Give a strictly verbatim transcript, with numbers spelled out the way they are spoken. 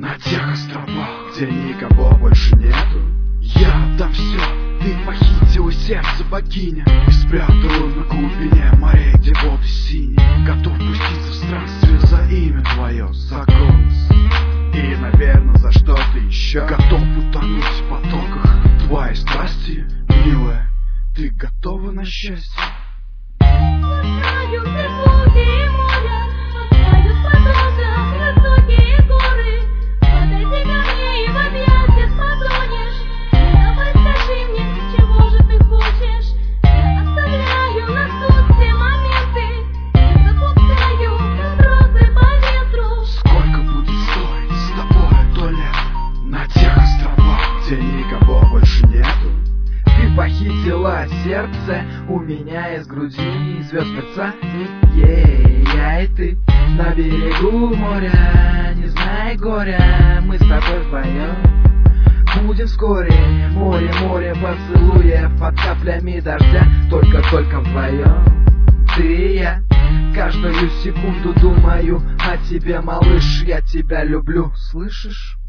На тех островах, где никого больше нету, я отдам все. Ты похитила сердце богиня и спрятала на глубине морей, где воды синие. Готов пуститься в странстве за имя твое, за голос и, наверное, за что-то еще. Готов утонуть в потоках твоей страсти, милая, ты готова на счастье? Никого больше нету. Ты похитила сердце у меня из груди, звезд мерцание, я и ты на берегу моря, не зная горя, мы с тобой вдвоем будем вскоре. Море, море поцелуев под каплями дождя, только-только вдвоем. Ты и я, каждую секунду думаю о тебе, малыш, я тебя люблю, слышишь?